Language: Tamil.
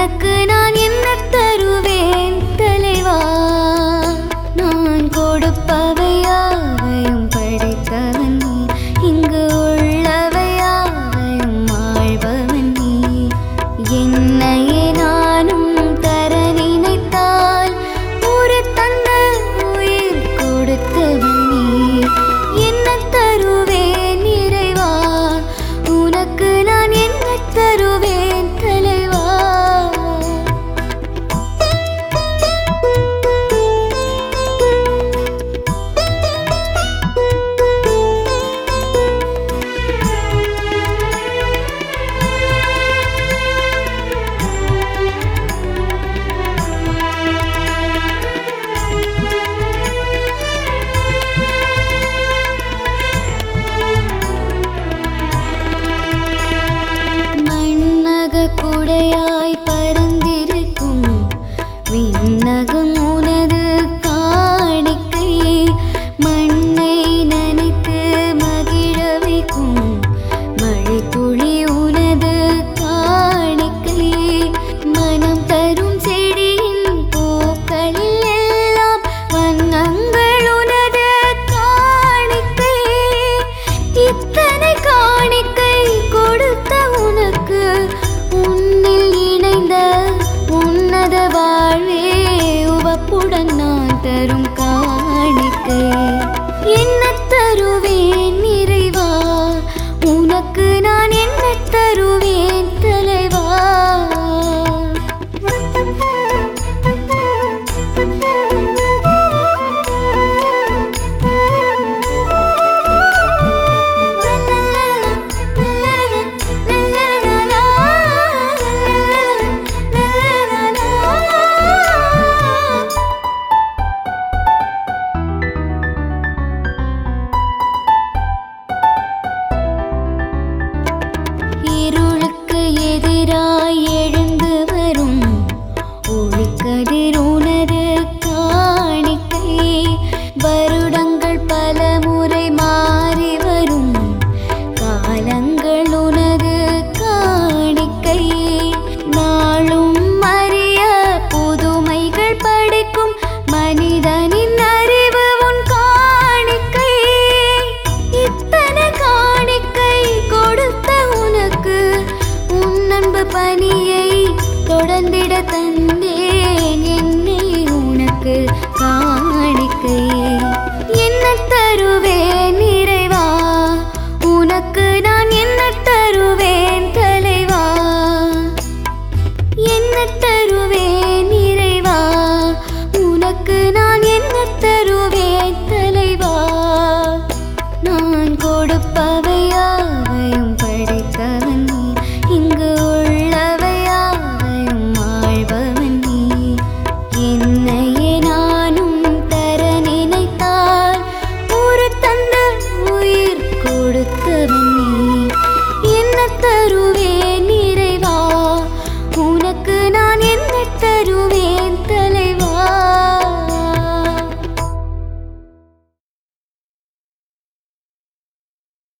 உனக்கு நான் என்ன தருவேன் தலைவா? நான் கொடுப்பவையாவையும் படைத்தவன் நீ, இங்கு உள்ளவையாவையும் ஆழ்பவன் நீ. என்னையே நானும் தர நினைத்தால் ஒரு தந்த உயிர் கொடுத்தவன் நீ. என்ன தருவேன் இறைவா? உனக்கு நான் என்ன தருவேன் தலைவா? குடையாய் பறந்திருக்கும் விண்ணகம் உனது காணிக்கை. மண்ணை நனைத்து மகிழ வைக்கும் மழை துளி உனது காணிக்கை. மனம் தரும் செடியின் பூக்களில் எல்லாம் வண்ணங்கள் உனது காணிக்கை. இத்தனை காணிக்கை கொடுத்த உனக்கு உன்னில் இணைந்த உன்னத வாழ்வே உவப்புடன் நான் தரும் காணிக்கை. என்ன தருவேன் இறைவா? உனக்கு நான் என்ன தருவேன் தலைவா? இருளுக்கு எதிராய் எழுந்து வரும் ஒளிக்கதிர் உனது காணிக்கை. வருடங்கள் பல முறை மாறி வரும் காலங்கள் உனது காணிக்கை. நாளும் அறிய புதுமைகள் படைக்கும் மனிதனின் அறிவு உன் காணிக்கை. இத்தனை காணிக்கை கொடுத்த உனக்கு உன் அன்பு பணியை தொடர்ந்திட தந்தேன் என்னை உனக்கு காணிக்கை. என்ன தருவேன் இறைவா? உனக்கு நான் என்ன தருவேன் தலைவா? என்ன தருவேன் இறைவா? உனக்கு நான் என்ன தருவேன் தலைவா? நான் கொடுப்பவையாவையும் படைத்தவன் நீ, இங்கு உள்ளவையாவையும் ஆழ்பவன் நீ. என்னையே நானும் தர நினைத்தால் ஒரு தந்த உயிர் கொடுத்தவன் நீ. என்ன தருவேன் இறைவா? உனக்கு நான் என்ன தருவேன்?